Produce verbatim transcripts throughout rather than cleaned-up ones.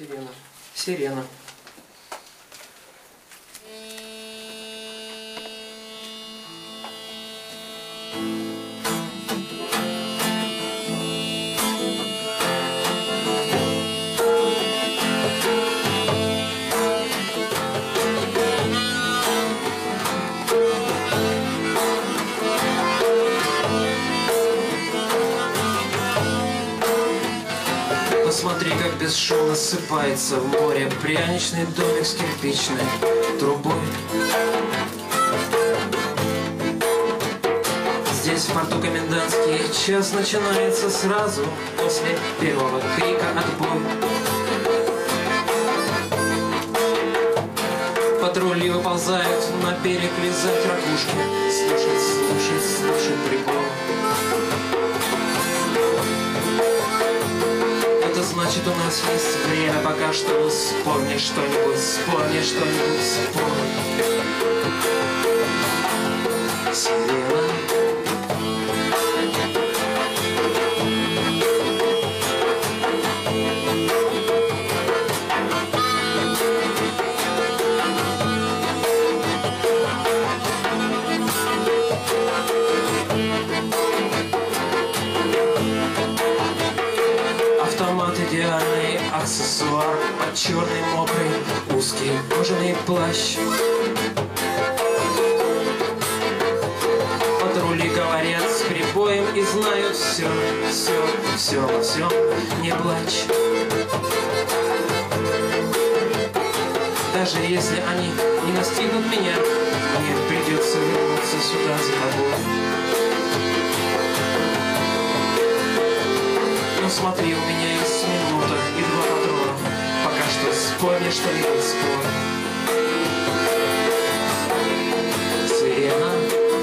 Сирена. Сирена. Посмотри, как бесшумно ссыпается в море пряничный домик с кирпичной трубой. Здесь в порту комендантский час начинается сразу после первого крика «Отбой!». Патрули выползают на берег лизать ракушки, слушать, слушать, слушать прибор. Значит, у нас есть время пока что. Вспомни что-нибудь, вспомни что-нибудь, вспомни. Сирена. Автомат — идеальный аксессуар под черный мокрый узкий кожаный плащ. Патрули говорят с прибоем и знают все, все, все во всем, не плачь. Даже если они не настигнут меня, мне придется вернуться сюда за тобой. Ну смотри, у меня есть минута и два патрона. Пока что вспомни что-нибудь, вспомни. Сирена.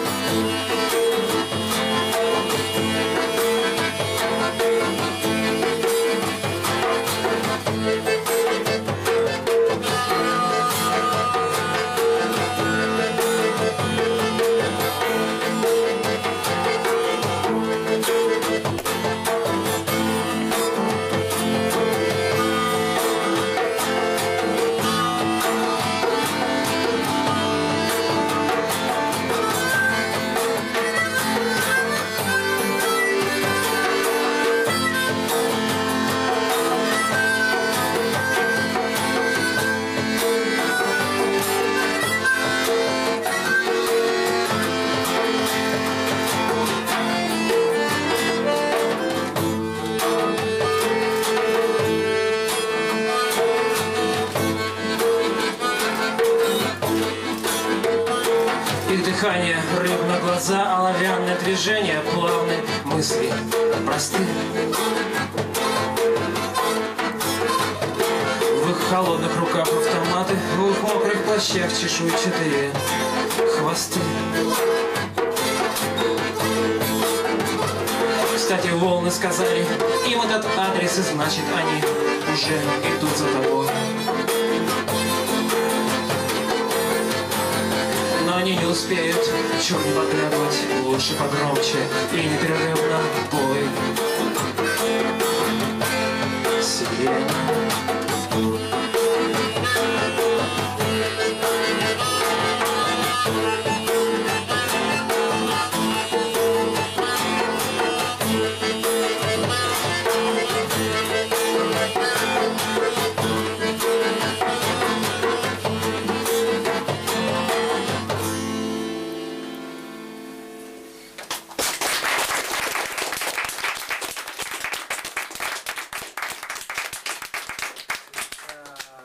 Их дыхание, рыб на глаза, оловянное движение, плавные мысли, просты. В их холодных руках автоматы, в их мокрых плащах чешуйчатые хвосты. Кстати, волны сказали им этот адрес, и значит, они уже идут за тобой. Но они не успеют, чего не подглядывать, лучше погромче и непрерывно бой.